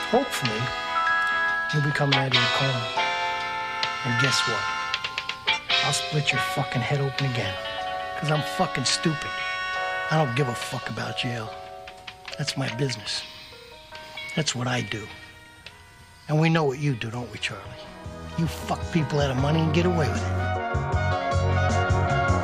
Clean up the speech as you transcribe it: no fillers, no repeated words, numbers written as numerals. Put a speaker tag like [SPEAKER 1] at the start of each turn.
[SPEAKER 1] hopefully, you'll be coming out of your coma. And guess what? I'll split your fucking head open again. Because I'm fucking stupid. I don't give a fuck about jail. That's my business. That's what I do. And we know what you do, don't we, Charlie? You fuck people out of money and get away with it.